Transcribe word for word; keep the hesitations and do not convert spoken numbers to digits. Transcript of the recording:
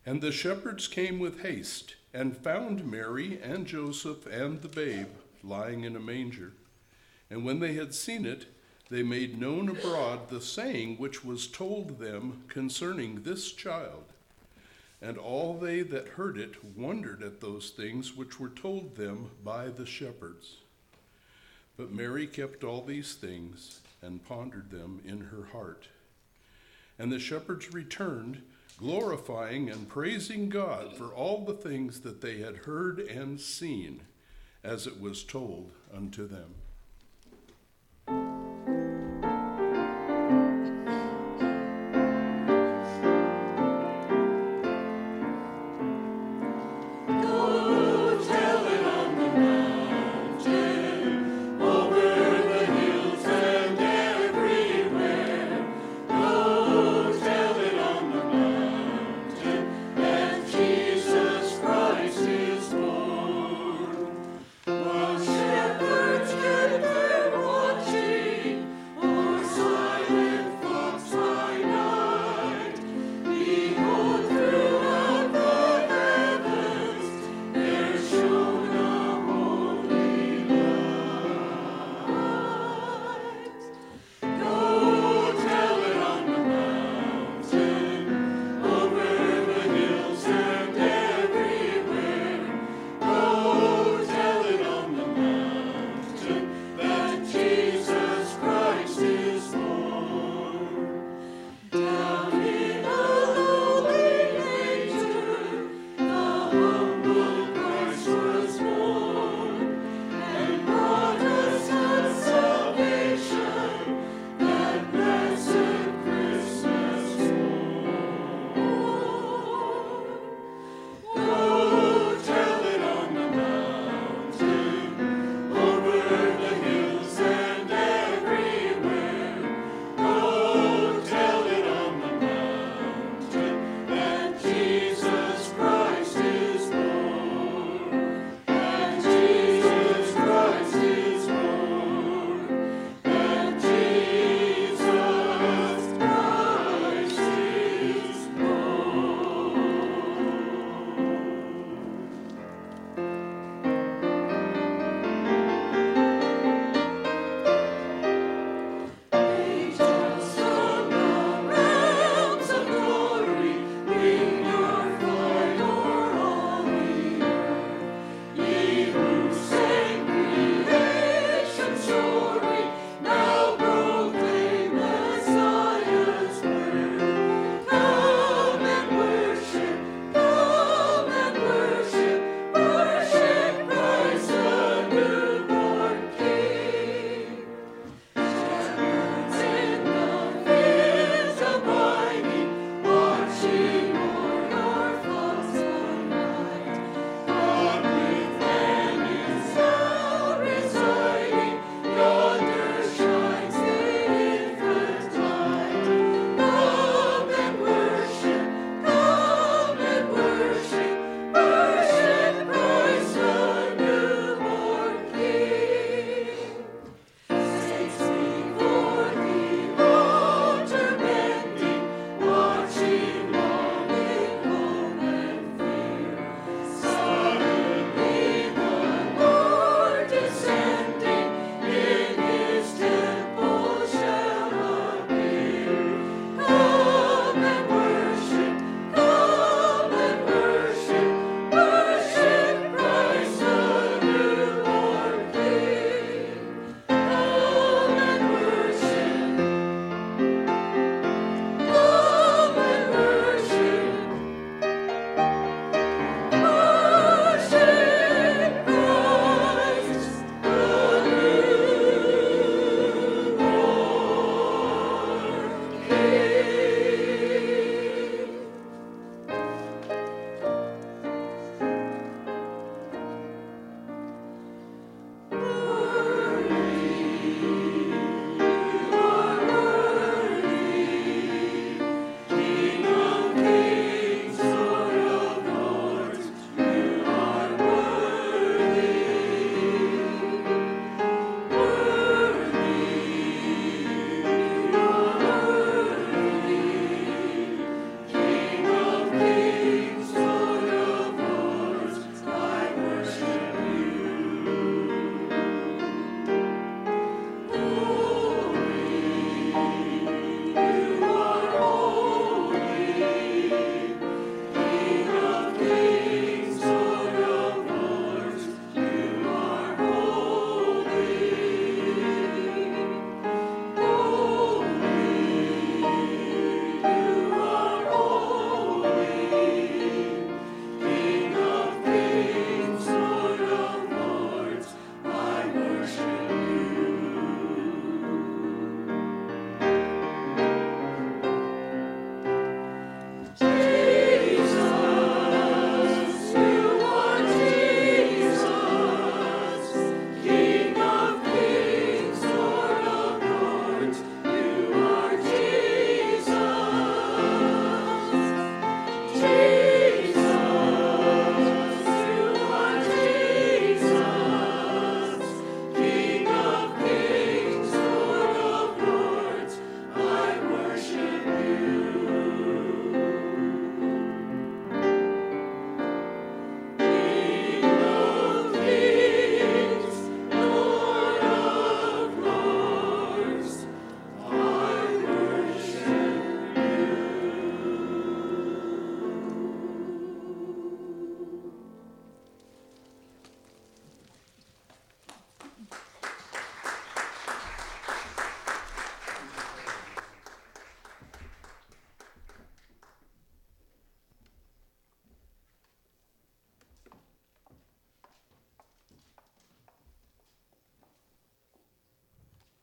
And the shepherds came with haste, and found Mary and Joseph and the babe lying in a manger. And when they had seen it, they made known abroad the saying which was told them concerning this child. And all they that heard it wondered at those things which were told them by the shepherds. But Mary kept all these things and pondered them in her heart. And the shepherds returned, glorifying and praising God for all the things that they had heard and seen, as it was told unto them.